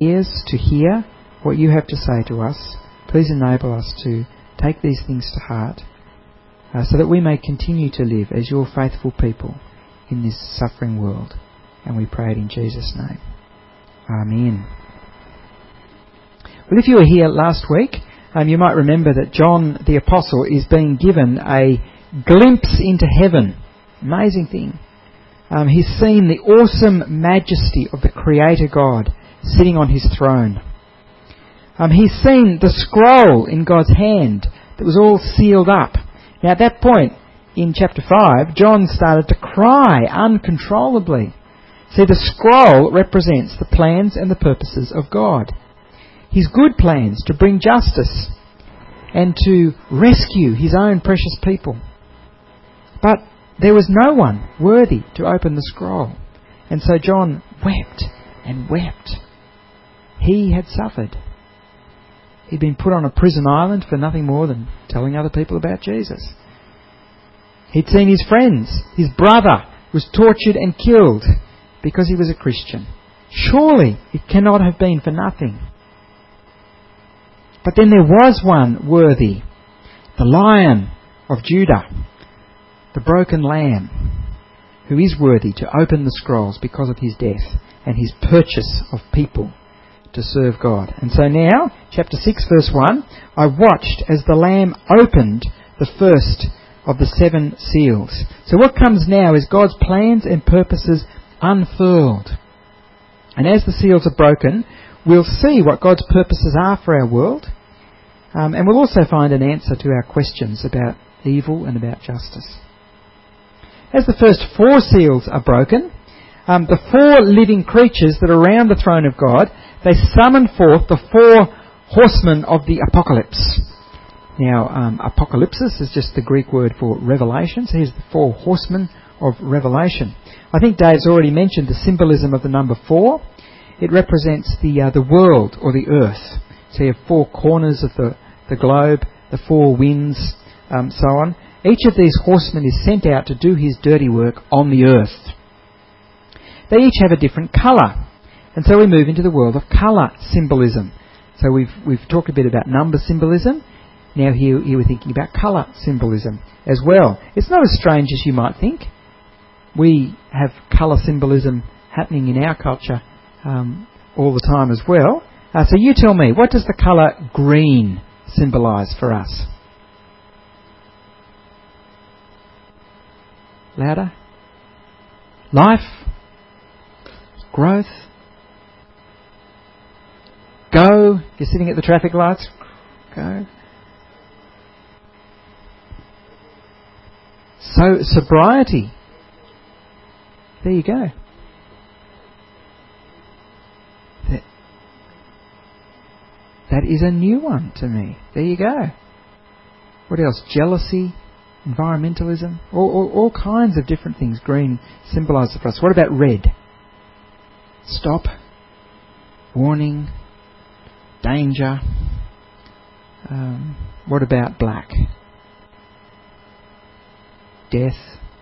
ears to hear what you have to say to us. Please enable us to take these things to heart, so that we may continue to live as your faithful people in this suffering world. And we pray it in Jesus' name. Amen. Well, if you were here last week, you might remember that John the Apostle is being given a glimpse into heaven. Amazing thing. He's seen the awesome majesty of the Creator God sitting on his throne. He's seen the scroll in God's hand that was all sealed up. Now at that point in chapter 5, John started to cry uncontrollably. See, the scroll represents the plans and the purposes of God. His good plans to bring justice and to rescue his own precious people. But there was no one worthy to open the scroll. And so John wept and wept. He had suffered. He'd been put on a prison island for nothing more than telling other people about Jesus. He'd seen his friends. His brother was tortured and killed because he was a Christian. Surely it cannot have been for nothing. But then there was one worthy, the Lion of Judah, the broken lamb, who is worthy to open the scrolls because of his death and his purchase of people to serve God. And so now, chapter 6, verse 1, I watched as the Lamb opened the first of the 7 seals. So what comes now is God's plans and purposes unfurled. And as the seals are broken, we'll see what God's purposes are for our world. And we'll also find an answer to our questions about evil and about justice. As the first 4 seals are broken, the 4 living creatures that are around the throne of God, they summon forth the 4 horsemen of the apocalypse. Now, apocalypsis is just the Greek word for revelation. So here's the 4 horsemen of Revelation. I think Dave's already mentioned the symbolism of the number 4. It represents the world or the earth. So you have 4 corners of the globe, the 4 winds, so on. Each of these horsemen is sent out to do his dirty work on the earth. They each have a different colour. And so we move into the world of colour symbolism. So we've talked a bit about number symbolism. Now here we're thinking about colour symbolism as well. It's not as strange as you might think. We have colour symbolism happening in our culture all the time as well. So you tell me, what does the colour green symbolise for us? Louder? Life? Growth? Go? You're sitting at the traffic lights? Go? So, sobriety. There you go. That is a new one to me. There you go. What else? Jealousy, environmentalism, all kinds of different things green symbolises for us. What about red? Stop, warning, danger. What about black? Death,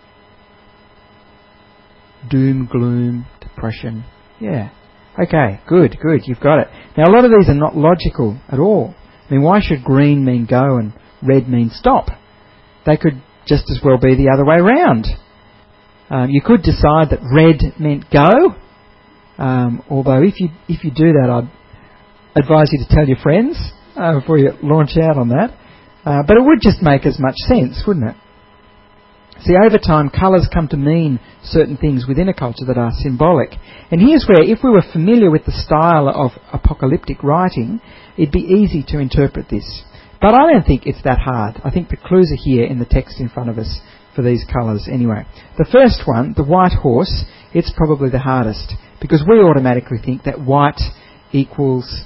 doom, gloom, depression. Yeah. Okay, good, you've got it. Now a lot of these are not logical at all. I mean, why should green mean go and red mean stop? They could just as well be the other way around. You could decide that red meant go, although if you do that, I'd advise you to tell your friends before you launch out on that. But it would just make as much sense, wouldn't it? See, over time, colours come to mean certain things within a culture that are symbolic. And here's where, if we were familiar with the style of apocalyptic writing, it'd be easy to interpret this. But I don't think it's that hard. I think the clues are here in the text in front of us for these colours anyway. The first one, the white horse, it's probably the hardest, because we automatically think that white equals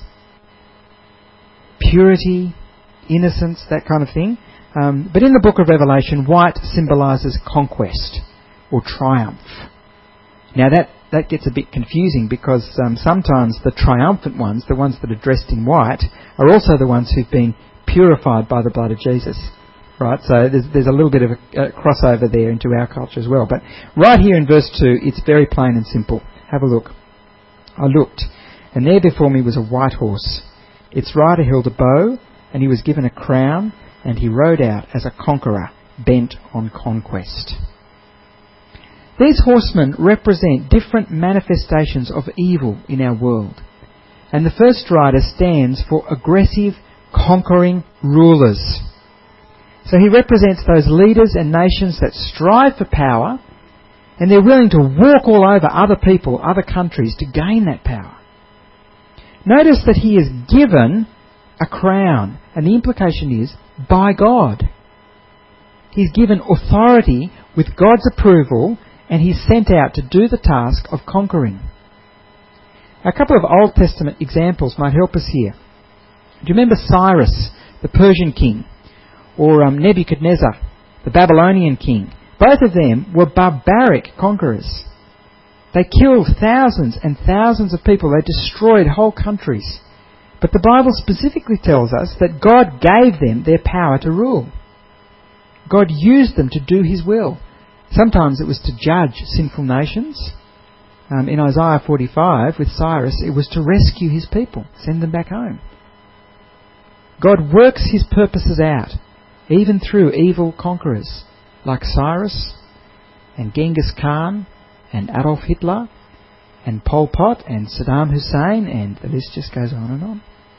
purity, innocence, that kind of thing. But in the book of Revelation, white symbolises conquest or triumph. Now that gets a bit confusing because sometimes the triumphant ones, the ones that are dressed in white, are also the ones who've been purified by the blood of Jesus. Right, so there's a little bit of a crossover there into our culture as well. But right here in verse 2, it's very plain and simple. Have a look. I looked, And there before me was a white horse. Its rider held a bow, and he was given a crown, and he rode out as a conqueror, bent on conquest. These horsemen represent different manifestations of evil in our world. And the first rider stands for aggressive, conquering rulers. So he represents those leaders and nations that strive for power, and they're willing to walk all over other people, other countries, to gain that power. Notice that he is given a crown, and the implication is by God. He's given authority with God's approval, and he's sent out to do the task of conquering. A couple of Old Testament examples might help us here. Do you remember Cyrus, the Persian king, or Nebuchadnezzar, the Babylonian king? Both of them were barbaric conquerors. They killed thousands and thousands of people. They destroyed whole countries. But the Bible specifically tells us that God gave them their power to rule. God used them to do his will. Sometimes it was to judge sinful nations. In Isaiah 45, with Cyrus, it was to rescue his people, send them back home. God works his purposes out, even through evil conquerors, like Cyrus, and Genghis Khan, and Adolf Hitler, and Pol Pot, and Saddam Hussein, and the list just goes on and on.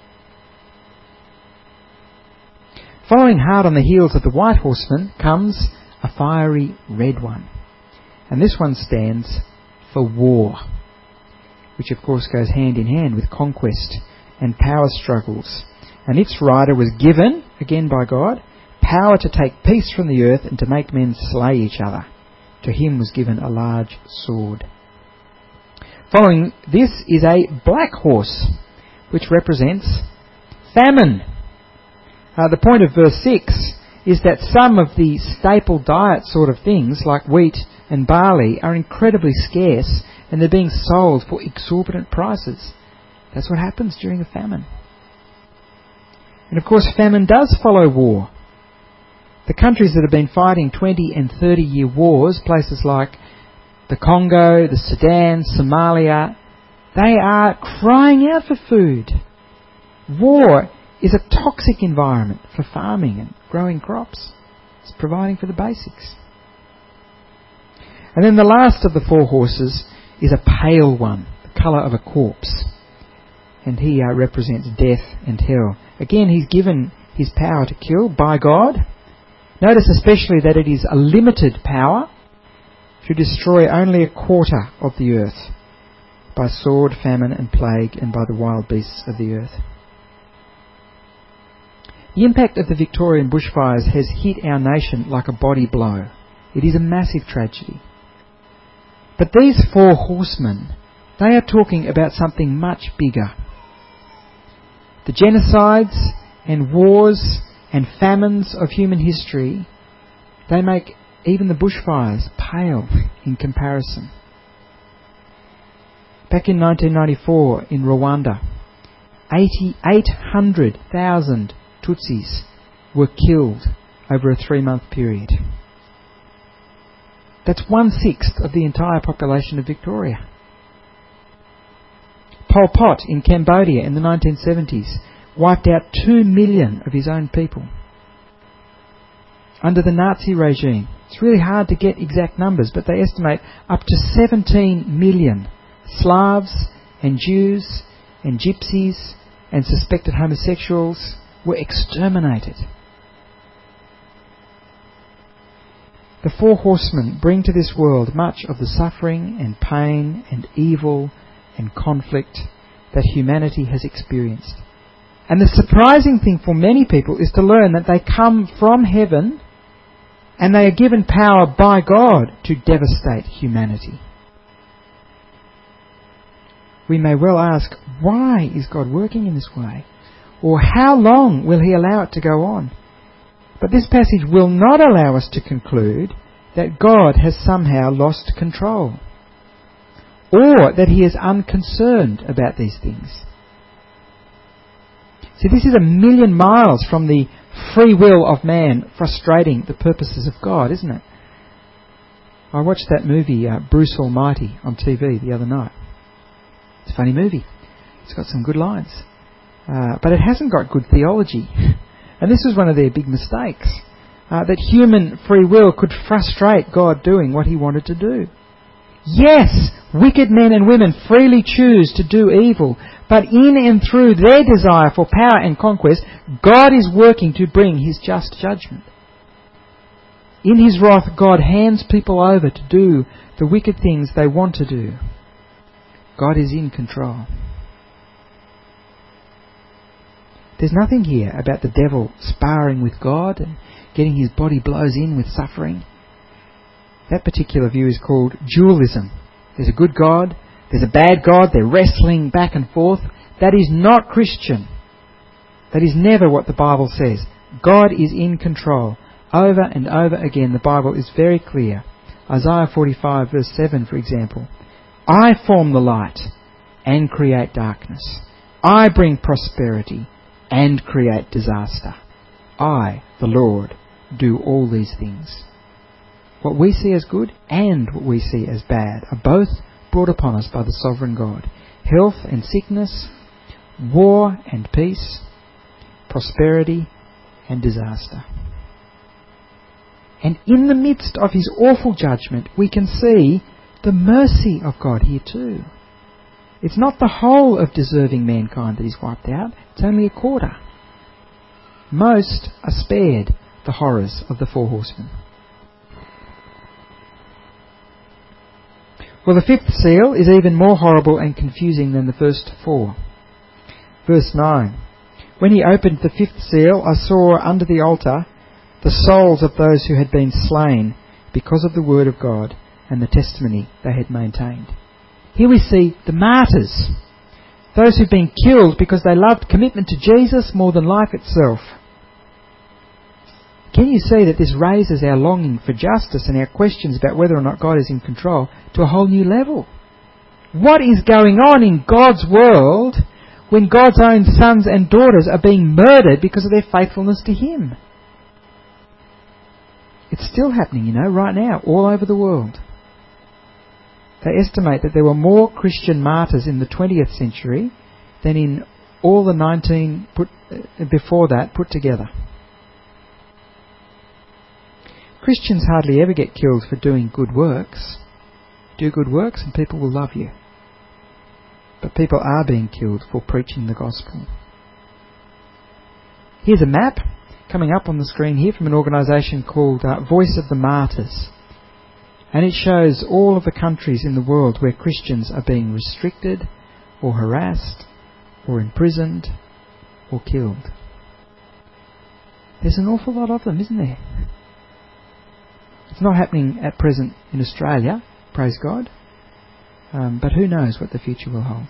Following hard on the heels of the white horseman comes a fiery red one. And this one stands for war, which of course goes hand in hand with conquest and power struggles. And its rider was given, again by God, power to take peace from the earth and to make men slay each other. To him was given a large sword. Following this is a black horse, which represents famine. The point of verse 6 is that some of the staple diet sort of things, like wheat and barley, are incredibly scarce, and they're being sold for exorbitant prices. That's what happens during a famine. And of course, famine does follow war. The countries that have been fighting 20 and 30-year wars, places like the Congo, the Sudan, Somalia, they are crying out for food. War is a toxic environment for farming and growing crops. It's providing for the basics. And then the last of the four horses is a pale one, the colour of a corpse. And he represents death and hell. Again, he's given his power to kill by God. Notice especially that it is a limited power to destroy only a quarter of the earth by sword, famine and plague, and by the wild beasts of the earth. The impact of the Victorian bushfires has hit our nation like a body blow. It is a massive tragedy. But these four horsemen, they are talking about something much bigger. The genocides and wars and famines of human history, they make even the bushfires pale in comparison. Back in 1994 in Rwanda, 800,000 Tutsis were killed over a 3-month period. That's 1/6 of the entire population of Victoria. Pol Pot in Cambodia in the 1970s wiped out 2 million of his own people. Under the Nazi regime, it's really hard to get exact numbers, but they estimate up to 17 million Slavs and Jews and Gypsies and suspected homosexuals were exterminated. The four horsemen bring to this world much of the suffering and pain and evil and conflict that humanity has experienced. And the surprising thing for many people is to learn that they come from heaven and they are given power by God to devastate humanity. We may well ask, why is God working in this way? Or how long will he allow it to go on? But this passage will not allow us to conclude that God has somehow lost control, or that he is unconcerned about these things. See, this is a million miles from the free will of man frustrating the purposes of God, isn't it? I watched that movie, Bruce Almighty, on TV the other night. It's a funny movie. It's got some good lines. But it hasn't got good theology. And this was one of their big mistakes. That human free will could frustrate God doing what he wanted to do. Yes, wicked men and women freely choose to do evil, but in and through their desire for power and conquest, God is working to bring his just judgment. In his wrath, God hands people over to do the wicked things they want to do. God is in control. There's nothing here about the devil sparring with God and getting his body blows in with suffering. That particular view is called dualism. There's a good God, there's a bad God, they're wrestling back and forth. That is not Christian. That is never what the Bible says. God is in control. Over and over again, the Bible is very clear. Isaiah 45 verse 7, for example. I form the light and create darkness. I bring prosperity and create disaster. I, the Lord, do all these things. What we see as good and what we see as bad are both brought upon us by the sovereign God. Health and sickness, war and peace, prosperity and disaster. And in the midst of his awful judgment, we can see the mercy of God here too. It's not the whole of deserving mankind that is wiped out, it's only a quarter. Most are spared the horrors of the four horsemen. Well, the fifth seal is even more horrible and confusing than the first four. Verse 9. When he opened the fifth seal, I saw under the altar the souls of those who had been slain because of the word of God and the testimony they had maintained. Here we see the martyrs, those who've been killed because they loved commitment to Jesus more than life itself. Can you see that this raises our longing for justice and our questions about whether or not God is in control to a whole new level? What is going on in God's world when God's own sons and daughters are being murdered because of their faithfulness to him? It's still happening, right now, all over the world. They estimate that there were more Christian martyrs in the 20th century than in all the 19 before that put together. Christians hardly ever get killed for doing good works. Do good works and people will love you. But people are being killed for preaching the gospel. Here's a map coming up on the screen here from an organisation called Voice of the Martyrs. And it shows all of the countries in the world where Christians are being restricted or harassed or imprisoned or killed. There's an awful lot of them, isn't there? It's not happening at present in Australia, praise God, but who knows what the future will hold.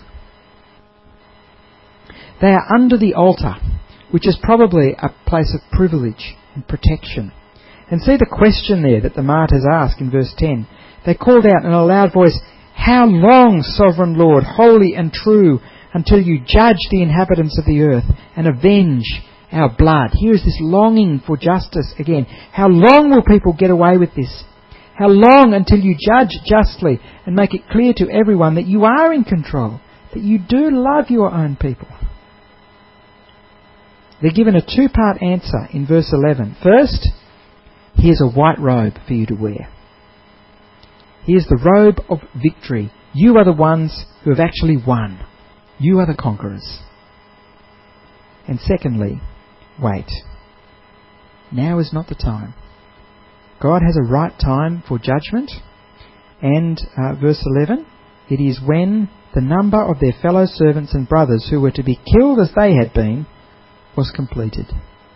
They are under the altar, which is probably a place of privilege and protection. And see the question there that the martyrs ask in verse 10. They called out in a loud voice, "How long, sovereign Lord, holy and true, until you judge the inhabitants of the earth and avenge our blood?" Here is this longing for justice again. How long will people get away with this? How long until you judge justly and make it clear to everyone that you are in control, that you do love your own people? They're given a two-part answer in verse 11. First, here's a white robe for you to wear. Here's the robe of victory. You are the ones who have actually won. You are the conquerors. And secondly, wait. Now is not the time. God has a right time for judgment. And verse 11, it is when the number of their fellow servants and brothers who were to be killed as they had been was completed.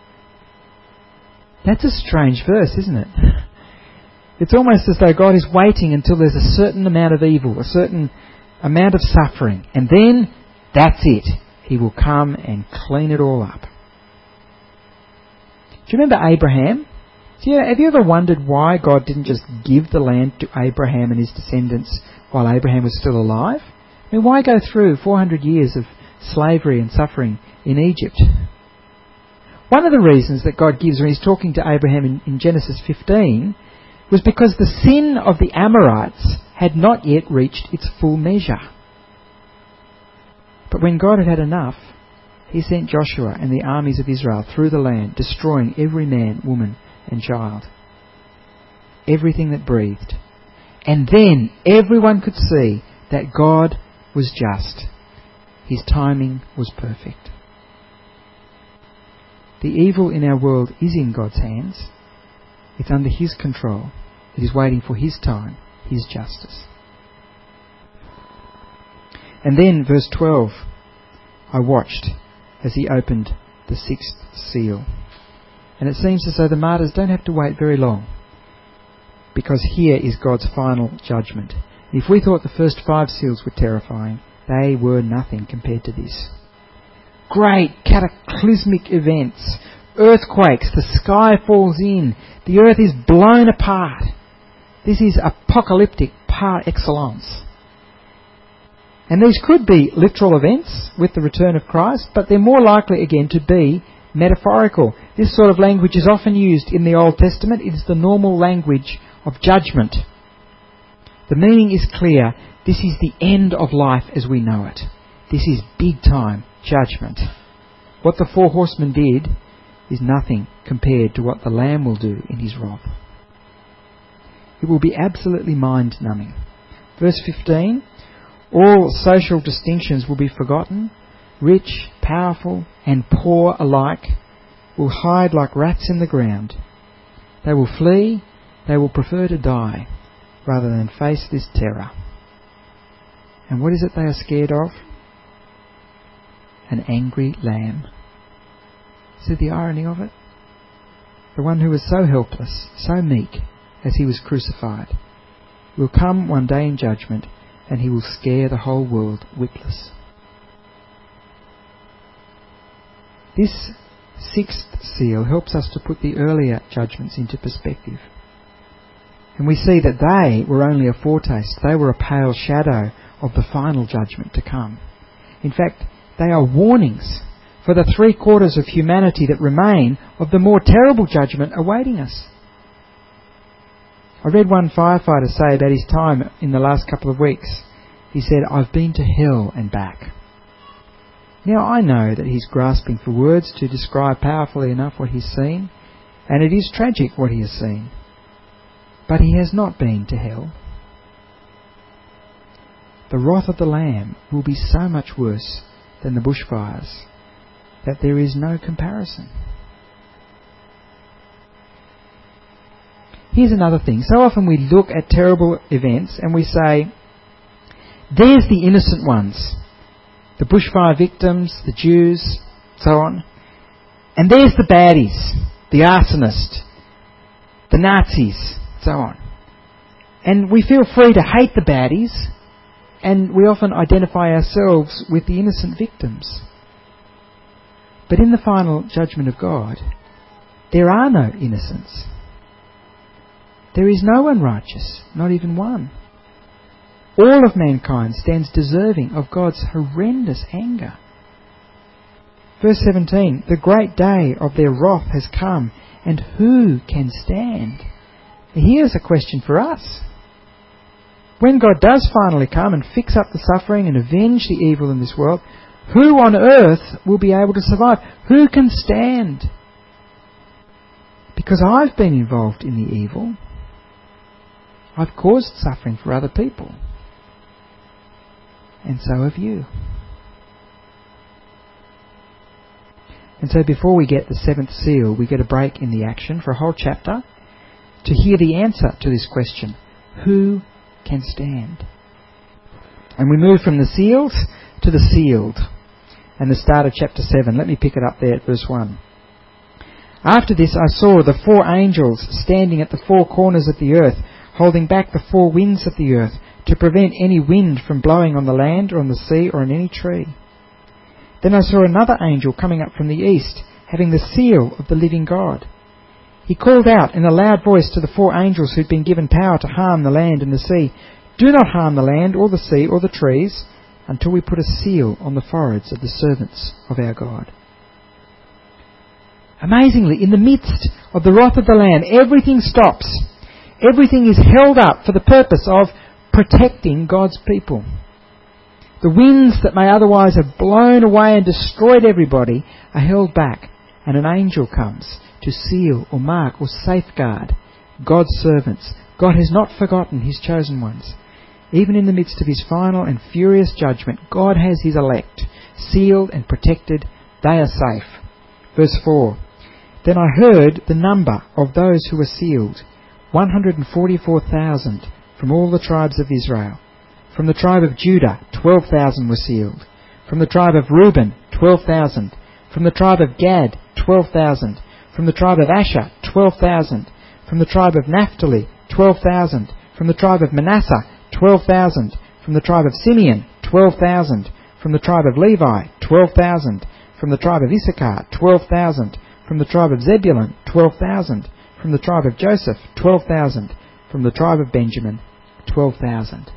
That's a strange verse, isn't it? It's almost as though God is waiting until there's a certain amount of evil, a certain amount of suffering, and then that's it. He will come and clean it all up. Do you remember Abraham? Have you ever wondered why God didn't just give the land to Abraham and his descendants while Abraham was still alive? I mean, why go through 400 years of slavery and suffering in Egypt? One of the reasons that God gives when he's talking to Abraham in Genesis 15 was because the sin of the Amorites had not yet reached its full measure. But when God had had enough, he sent Joshua and the armies of Israel through the land, destroying every man, woman and child, everything that breathed. And then everyone could see that God was just. His timing was perfect. The evil in our world is in God's hands. It's under His control. It is waiting for His time, His justice. And then, verse 12, I watched as He opened the sixth seal. And it seems as though the martyrs don't have to wait very long, because here is God's final judgment. If we thought the first 5 seals were terrifying, they were nothing compared to this. Great cataclysmic events, earthquakes, the sky falls in, the earth is blown apart. This is apocalyptic par excellence. And these could be literal events with the return of Christ, but they're more likely again to be metaphorical. This sort of language is often used in the Old Testament. It is the normal language of judgment. The meaning is clear. This is the end of life as we know it. This is big time judgment. What the 4 horsemen did is nothing compared to what the Lamb will do in His wrath. It will be absolutely mind-numbing. Verse 15, all social distinctions will be forgotten. Rich, powerful and poor alike will hide like rats in the ground. They will flee, they will prefer to die rather than face this terror. And what is it they are scared of? An angry lamb. See the irony of it? The one who was so helpless, so meek as He was crucified, will come one day in judgment, and He will scare the whole world witless. This 6th seal helps us to put the earlier judgments into perspective. And we see that they were only a foretaste. They were a pale shadow of the final judgment to come. In fact, they are warnings for the 3/4 of humanity that remain of the more terrible judgment awaiting us. I read one firefighter say about his time in the last couple of weeks. He said, I've been to hell and back. Now I know that he's grasping for words to describe powerfully enough what he's seen, and it is tragic what he has seen. But he has not been to hell. The wrath of the Lamb will be so much worse than the bushfires that there is no comparison. Here's another thing. So often we look at terrible events and we say, there's the innocent ones, the bushfire victims, the Jews, so on. And there's the baddies, the arsonist, the Nazis, so on. And we feel free to hate the baddies, and we often identify ourselves with the innocent victims. But in the final judgment of God, there are no innocents. There is no one righteous, not even one. All of mankind stands deserving of God's horrendous anger. Verse 17, the great day of their wrath has come, and who can stand? Here's a question for us. When God does finally come and fix up the suffering and avenge the evil in this world, who on earth will be able to survive? Who can stand? Because I've been involved in the evil. I've caused suffering for other people. And so have you. And so before we get the 7th seal, we get a break in the action for a whole chapter to hear the answer to this question. Who can stand? And we move from the seals to the sealed. And the start of chapter 7. Let me pick it up there at verse 1. After this I saw the 4 angels standing at the 4 corners of the earth, holding back the 4 winds of the earth, to prevent any wind from blowing on the land or on the sea or on any tree. Then I saw another angel coming up from the east, having the seal of the living God. He called out in a loud voice to the 4 angels who'd been given power to harm the land and the sea, do not harm the land or the sea or the trees, until we put a seal on the foreheads of the servants of our God. Amazingly, in the midst of the wrath of the Lamb, everything stops. Everything is held up for the purpose of protecting God's people. The winds that may otherwise have blown away and destroyed everybody are held back, and an angel comes to seal or mark or safeguard God's servants. God has not forgotten his chosen ones. Even in the midst of his final and furious judgment, God has his elect, sealed and protected. They are safe. Verse 4. Then I heard the number of those who were sealed, 144,000 from all the tribes of Israel. From the tribe of Judah, 12,000 were sealed. From the tribe of Reuben, 12,000. From the tribe of Gad, 12,000. From the tribe of Asher, 12,000. From the tribe of Naphtali, 12,000. From the tribe of Manasseh, 12,000. From the tribe of Simeon, 12,000. From the tribe of Levi, 12,000. From the tribe of Issachar, 12,000. From the tribe of Zebulun, 12,000. From the tribe of Joseph, 12,000. From the tribe of Benjamin, 12,000.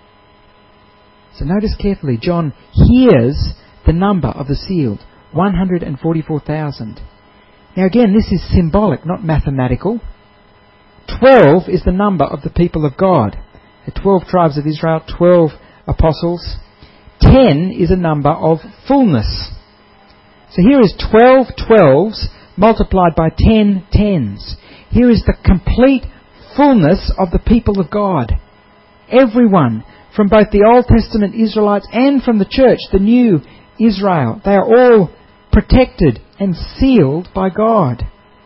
So notice carefully, John hears the number of the sealed, 144,000. Now again, this is symbolic, not mathematical. 12 is the number of the people of God. The 12 tribes of Israel, 12 apostles. 10 is a number of fullness. So here is 12 12s multiplied by 10 10s. Here is the complete fullness of the people of God. Everyone, from both the Old Testament Israelites and from the church, the new Israel, they are all protected and sealed by God.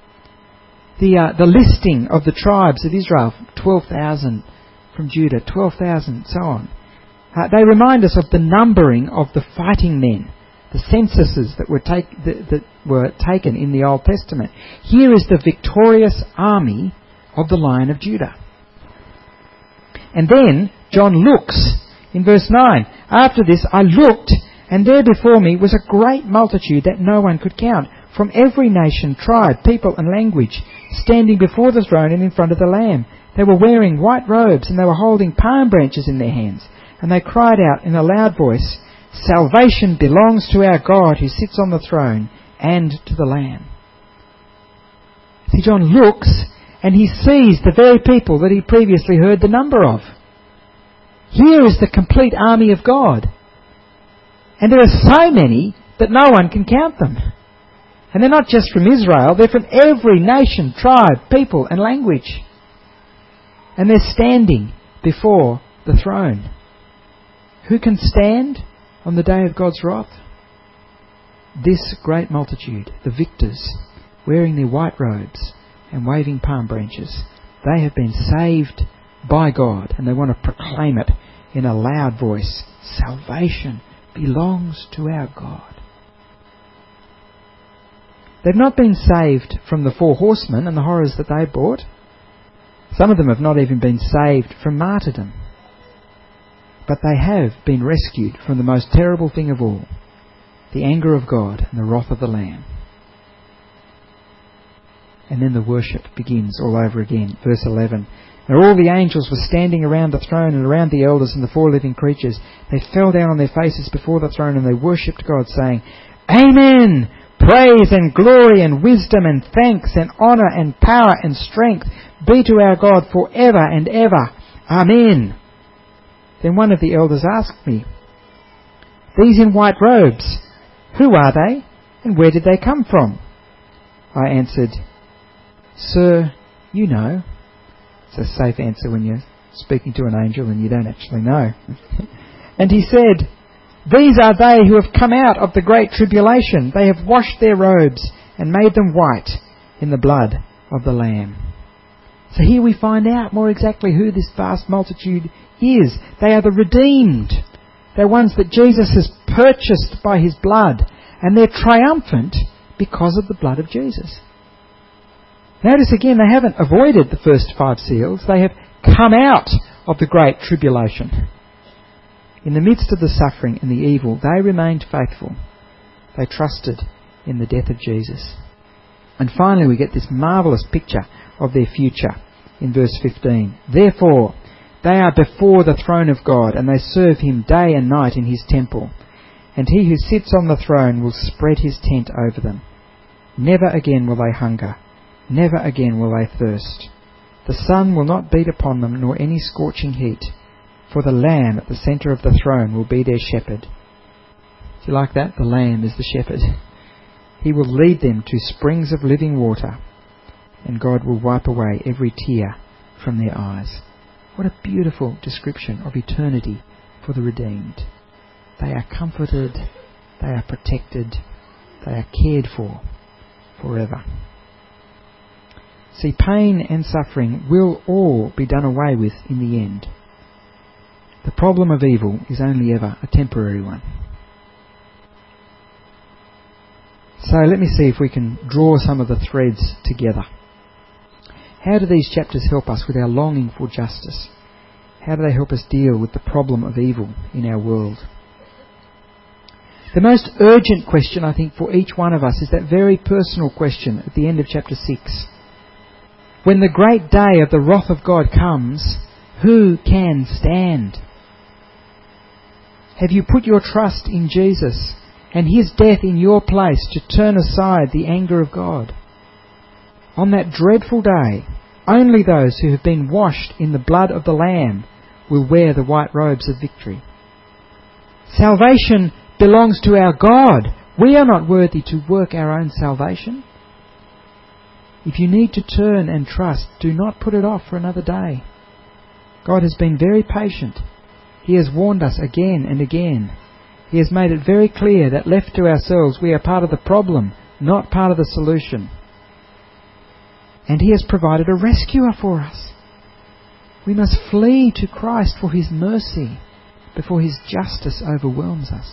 The listing of the tribes of Israel, 12,000 from Judah, 12,000, so on. They remind us of the numbering of the fighting men, the censuses that were taken in the Old Testament. Here is the victorious army of the Lion of Judah. And then John looks in verse 9. After this I looked, and there before me was a great multitude that no one could count, from every nation, tribe, people and language, standing before the throne and in front of the Lamb. They were wearing white robes, and they were holding palm branches in their hands. And they cried out in a loud voice, "Salvation belongs to our God who sits on the throne and to the Lamb." See, John looks and he sees the very people that he previously heard the number of. Here is the complete army of God. And there are so many that no one can count them. And they're not just from Israel, they're from every nation, tribe, people and language. And they're standing before the throne. Who can stand on the day of God's wrath? This great multitude, the victors, wearing their white robes and waving palm branches. They have been saved by God, and they want to proclaim it in a loud voice. Salvation belongs to our God. They've not been saved from the 4 horsemen and the horrors that they brought. Some of them have not even been saved from martyrdom. But they have been rescued from the most terrible thing of all, the anger of God and the wrath of the Lamb. And then the worship begins all over again. Verse 11. Now all the angels were standing around the throne and around the elders and the 4 living creatures. They fell down on their faces before the throne and they worshipped God, saying, Amen! Praise and glory and wisdom and thanks and honour and power and strength be to our God for ever and ever. Amen. Then one of the elders asked me, These in white robes, who are they and where did they come from? I answered, Sir, you know. It's a safe answer when you're speaking to an angel and you don't actually know. And he said, These are they who have come out of the great tribulation. They have washed their robes and made them white in the blood of the Lamb. So here we find out more exactly who this vast multitude is. They are the redeemed. They're ones that Jesus has purchased by his blood. And they're triumphant because of the blood of Jesus. Notice again, they haven't avoided the first 5 seals. They have come out of the great tribulation. In the midst of the suffering and the evil, they remained faithful. They trusted in the death of Jesus. And finally we get this marvellous picture of their future in verse 15. Therefore, they are before the throne of God, and they serve him day and night in his temple. And he who sits on the throne will spread his tent over them. Never again will they hunger. Never again will they thirst. The sun will not beat upon them, nor any scorching heat. For the Lamb at the centre of the throne will be their shepherd. Do you like that? The Lamb is the shepherd. He will lead them to springs of living water, and God will wipe away every tear from their eyes. What a beautiful description of eternity for the redeemed. They are comforted, they are protected, they are cared for forever. See, pain and suffering will all be done away with in the end. The problem of evil is only ever a temporary one. So let me see if we can draw some of the threads together. How do these chapters help us with our longing for justice? How do they help us deal with the problem of evil in our world? The most urgent question, I think, for each one of us is that very personal question at the end of chapter 6. When the great day of the wrath of God comes, who can stand? Have you put your trust in Jesus and His death in your place to turn aside the anger of God? On that dreadful day, only those who have been washed in the blood of the Lamb will wear the white robes of victory. Salvation belongs to our God. We are not worthy to work our own salvation. If you need to turn and trust, do not put it off for another day. God has been very patient. He has warned us again and again. He has made it very clear that left to ourselves we are part of the problem, not part of the solution. And He has provided a rescuer for us. We must flee to Christ for His mercy before His justice overwhelms us.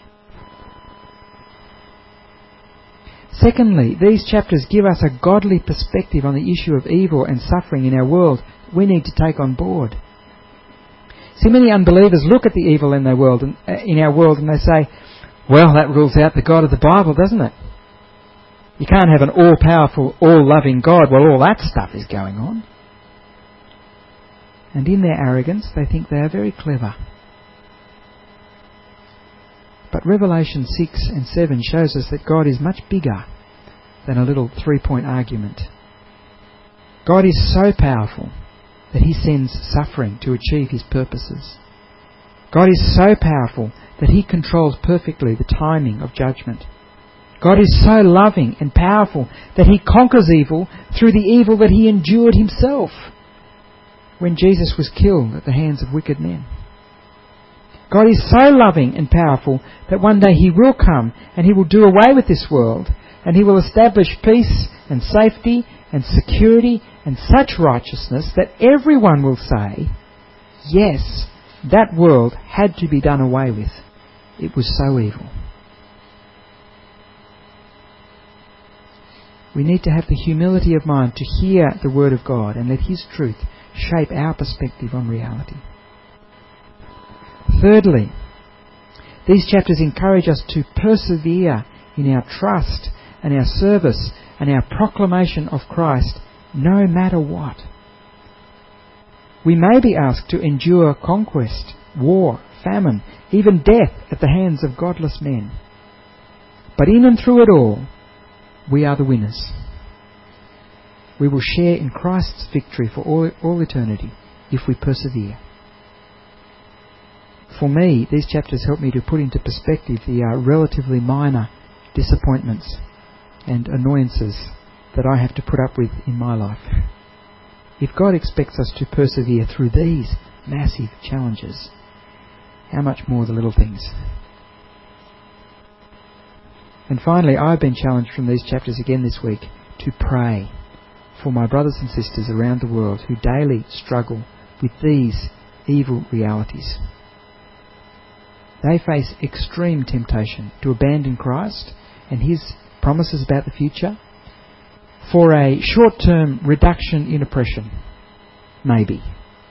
Secondly, these chapters give us a godly perspective on the issue of evil and suffering in our world we need to take on board. See, many unbelievers look at the evil in our world and they say, well, that rules out the God of the Bible, doesn't it? You can't have an all-powerful, all-loving God while all that stuff is going on. And in their arrogance, they think they are very clever. But Revelation 6 and 7 shows us that God is much bigger than a little 3-point argument. God is so powerful that He sends suffering to achieve His purposes. God is so powerful that He controls perfectly the timing of judgment. God is so loving and powerful that He conquers evil through the evil that He endured Himself when Jesus was killed at the hands of wicked men. God is so loving and powerful that one day He will come and He will do away with this world and He will establish peace and safety and security and such righteousness that everyone will say, yes, that world had to be done away with. It was so evil. We need to have the humility of mind to hear the Word of God and let His truth shape our perspective on reality. Thirdly, these chapters encourage us to persevere in our trust and our service and our proclamation of Christ no matter what. We may be asked to endure conquest, war, famine, even death at the hands of godless men. But in and through it all, we are the winners. We will share in Christ's victory for all eternity if we persevere. For me, these chapters help me to put into perspective the relatively minor disappointments and annoyances that I have to put up with in my life. If God expects us to persevere through these massive challenges, how much more the little things? And finally, I've been challenged from these chapters again this week to pray for my brothers and sisters around the world who daily struggle with these evil realities. They face extreme temptation to abandon Christ and His promises about the future for a short-term reduction in oppression, maybe.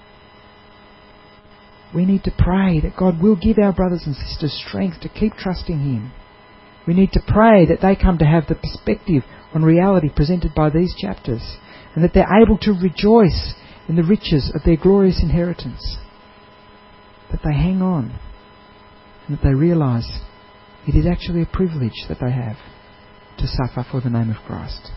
We need to pray that God will give our brothers and sisters strength to keep trusting Him. We need to pray that they come to have the perspective on reality presented by these chapters and that they're able to rejoice in the riches of their glorious inheritance. That they hang on and that they realise it is actually a privilege that they have to suffer for the name of Christ.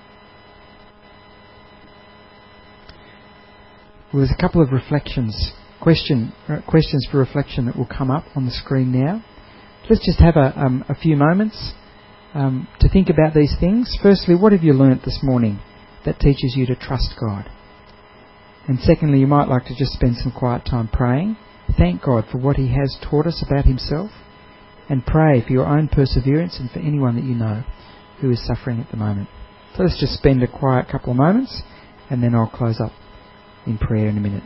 Well, there's a couple of reflections questions for reflection that will come up on the screen now. Let's just have a few moments to think about these things. Firstly, what have you learnt this morning that teaches you to trust God? And secondly, you might like to just spend some quiet time praying. Thank God for what He has taught us about Himself, and pray for your own perseverance and for anyone that you know who is suffering at the moment. So let's just spend a quiet couple of moments, and then I'll close up in prayer in a minute.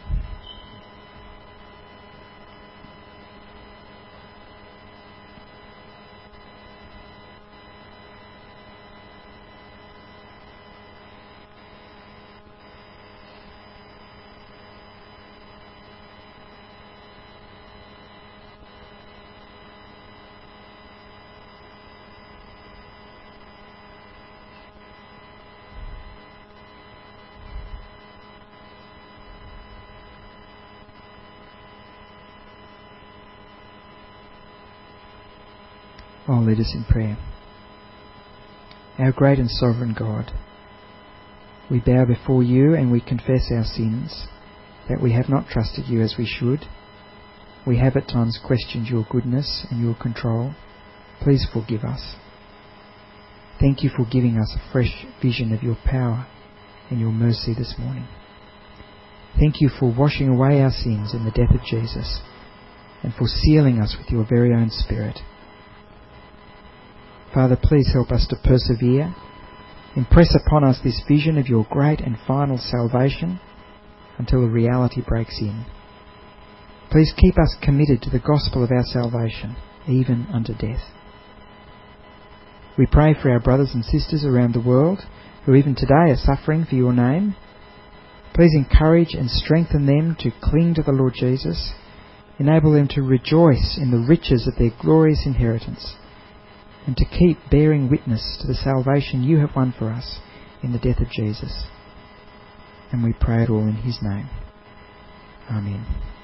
I'll lead us in prayer. Our great and sovereign God, we bow before you and we confess our sins, that we have not trusted you as we should. We have at times questioned your goodness and your control. Please forgive us. Thank you for giving us a fresh vision of your power and your mercy this morning. Thank you for washing away our sins in the death of Jesus and for sealing us with your very own Spirit. Father, please help us to persevere. Impress upon us this vision of your great and final salvation until the reality breaks in. Please keep us committed to the gospel of our salvation, even unto death. We pray for our brothers and sisters around the world who even today are suffering for your name. Please encourage and strengthen them to cling to the Lord Jesus. Enable them to rejoice in the riches of their glorious inheritance, and to keep bearing witness to the salvation you have won for us in the death of Jesus. And we pray it all in His name. Amen.